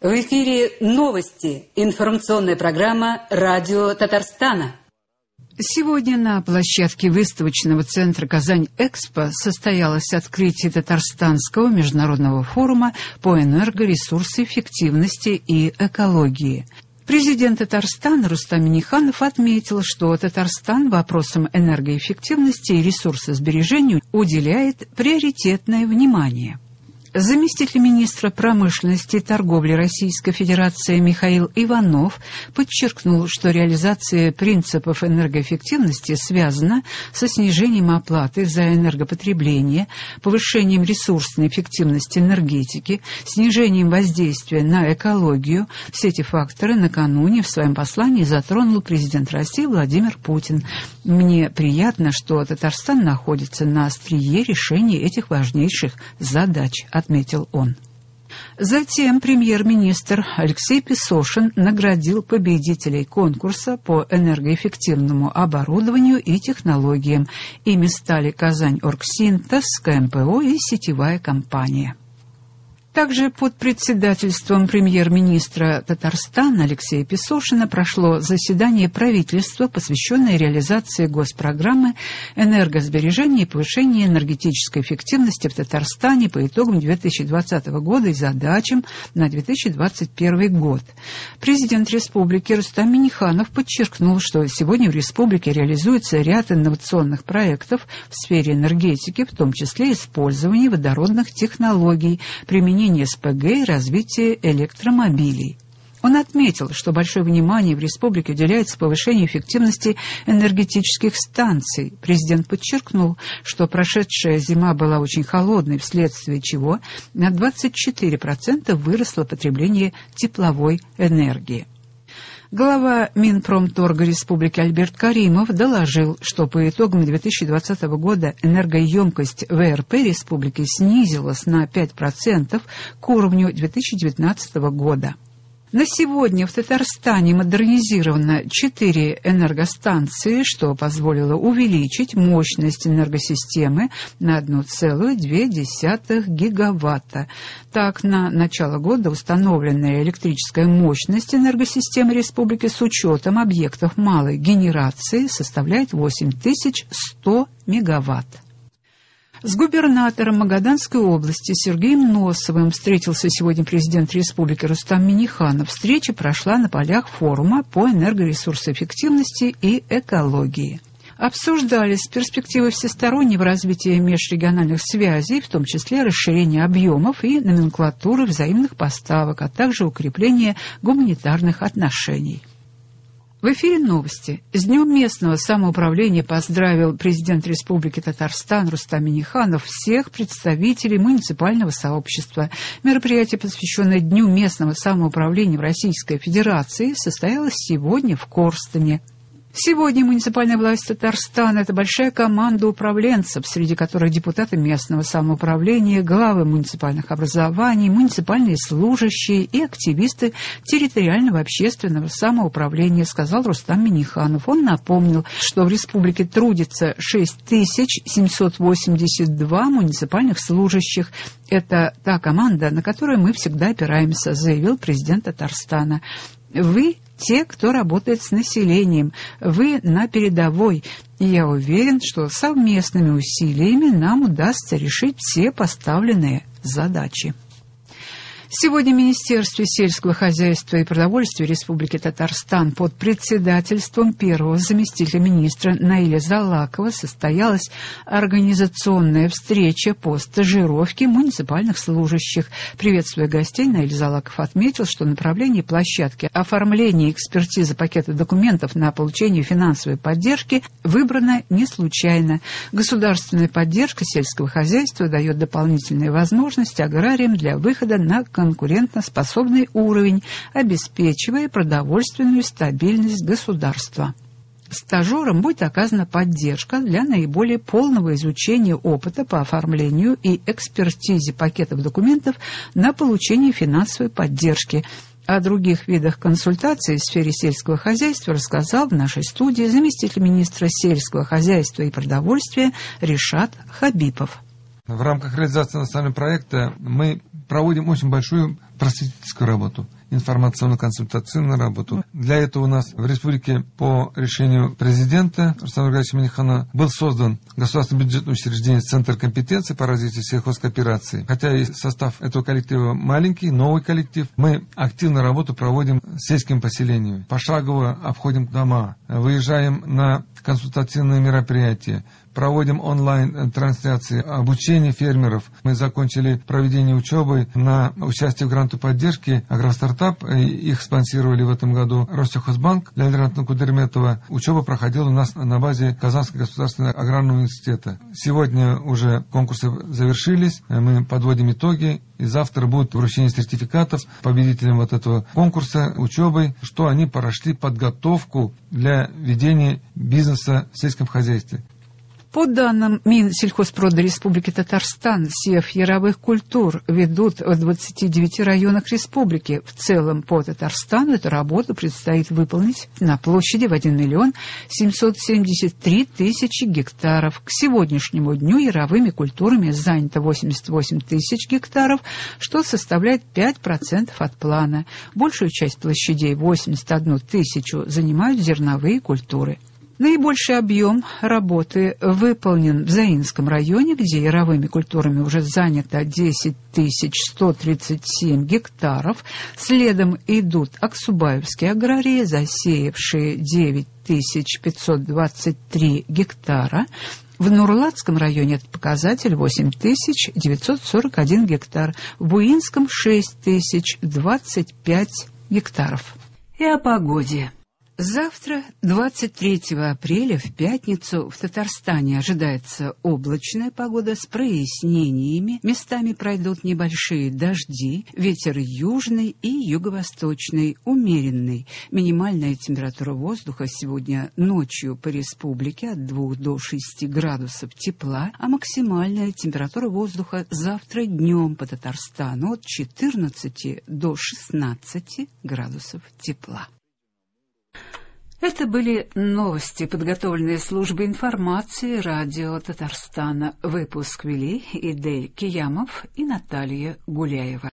В эфире новости. Информационная программа «Радио Татарстана». Сегодня на площадке выставочного центра «Казань-Экспо» состоялось открытие Татарстанского международного форума по энергоресурсоэффективности и экологии. Президент Татарстана Рустам Минниханов отметил, что Татарстан вопросам энергоэффективности и ресурсосбережению уделяет приоритетное внимание. Заместитель министра промышленности и торговли Российской Федерации Михаил Иванов подчеркнул, что реализация принципов энергоэффективности связана со снижением оплаты за энергопотребление, повышением ресурсной эффективности энергетики, снижением воздействия на экологию. Все эти факторы накануне в своем послании затронул президент России Владимир Путин. «Мне приятно, что Татарстан находится на острие решения этих важнейших задач», отметил он. Затем премьер-министр Алексей Песошин наградил победителей конкурса по энергоэффективному оборудованию и технологиям. Ими стали Казань-Оргсинтез, КМПО и сетевая компания. Также под председательством премьер-министра Татарстана Алексея Песошина прошло заседание правительства, посвященное реализации госпрограммы энергосбережения и повышения энергетической эффективности в Татарстане по итогам 2020 года и задачам на 2021 год. Президент республики Рустам Минниханов подчеркнул, что сегодня в республике реализуется ряд инновационных проектов в сфере энергетики, в том числе использование водородных технологий, применение СПГ и развитие электромобилей. Он отметил, что большое внимание в республике уделяется повышению эффективности энергетических станций. Президент подчеркнул, что прошедшая зима была очень холодной, вследствие чего на 24% выросло потребление тепловой энергии. Глава Минпромторга Республики Альберт Каримов доложил, что по итогам 2020 года энергоемкость ВРП Республики снизилась на 5% к уровню 2019 года. На сегодня в Татарстане модернизировано 4 энергостанции, что позволило увеличить мощность энергосистемы на 1,2 гигаватта. Так, на начало года установленная электрическая мощность энергосистемы республики с учетом объектов малой генерации составляет 8100 мегаватт. С губернатором Магаданской области Сергеем Носовым встретился сегодня президент республики Рустам Минниханов. Встреча прошла на полях форума по энергоресурсоэффективности и экологии. Обсуждались перспективы всестороннего развития межрегиональных связей, в том числе расширение объемов и номенклатуры взаимных поставок, а также укрепление гуманитарных отношений. В эфире новости. С Днем местного самоуправления поздравил президент Республики Татарстан Рустам Минниханов всех представителей муниципального сообщества. Мероприятие, посвященное Дню местного самоуправления в Российской Федерации, состоялось сегодня в Корстене. Сегодня муниципальная власть Татарстана – это большая команда управленцев, среди которых депутаты местного самоуправления, главы муниципальных образований, муниципальные служащие и активисты территориального общественного самоуправления, сказал Рустам Минниханов. Он напомнил, что в республике трудится 6782 муниципальных служащих. Это та команда, на которую мы всегда опираемся, заявил президент Татарстана. Вы те, кто работает с населением, вы на передовой. И я уверен, что совместными усилиями нам удастся решить все поставленные задачи. Сегодня в Министерстве сельского хозяйства и продовольствия Республики Татарстан под председательством первого заместителя министра Наиля Залакова состоялась организационная встреча по стажировке муниципальных служащих. Приветствуя гостей, Наиль Залаков отметил, что направление площадки оформления и экспертизы пакета документов на получение финансовой поддержки выбрано не случайно. Государственная поддержка сельского хозяйства дает дополнительные возможности аграриям для выхода на конкурентоспособный уровень, обеспечивая продовольственную стабильность государства. Стажерам будет оказана поддержка для наиболее полного изучения опыта по оформлению и экспертизе пакетов документов на получение финансовой поддержки. О других видах консультаций в сфере сельского хозяйства рассказал в нашей студии заместитель министра сельского хозяйства и продовольствия Ришат Хабипов. В рамках реализации национального проекта мы проводим очень большую просветительскую работу. информационно-консультационную работу. Для этого у нас в республике по решению президента Рустама Нургалиевича Минниханова был создан государственное бюджетное учреждение «Центр компетенции по развитию сельхозкооперации». Хотя и состав этого коллектива маленький, новый коллектив, мы активно работу проводим с сельским поселением. Пошагово обходим дома, выезжаем на консультативные мероприятия, проводим онлайн-трансляции обучения фермеров. Мы закончили проведение учебы на участие в гранту поддержки «Агростартап». Их спонсировали в этом году Россельхозбанк. Для Леонида Кудерметова учеба проходила у нас на базе Казанского государственного аграрного университета. Сегодня уже конкурсы завершились, мы подводим итоги. И завтра будет вручение сертификатов победителям вот этого конкурса учебы, что они прошли подготовку для ведения бизнеса в сельском хозяйстве. По данным Минсельхозпрода Республики Татарстан, сев яровых культур ведут в 29 районах республики. В целом по Татарстану эту работу предстоит выполнить на площади в 1 миллион 773 тысячи гектаров. К сегодняшнему дню яровыми культурами занято 88 тысяч гектаров, что составляет 5% от плана. Большую часть площадей, 81 тысячу, занимают зерновые культуры. Наибольший объем работы выполнен в Заинском районе, где яровыми культурами уже занято 10 137 гектаров. Следом идут аксубаевские аграрии, засеявшие 9 523 гектара. В Нурлатском районе этот показатель 8 941 гектар, в Буинском 6 025 гектаров. И о погоде. Завтра, 23 апреля, в пятницу, в Татарстане ожидается облачная погода с прояснениями. Местами пройдут небольшие дожди, ветер южный и юго-восточный, умеренный. Минимальная температура воздуха сегодня ночью по республике от 2 до 6 градусов тепла, а максимальная температура воздуха завтра днем по Татарстану от 14 до 16 градусов тепла. Это были новости, подготовленные службой информации радио Татарстана. Выпуск вели Идель Киямов и Наталья Гуляева.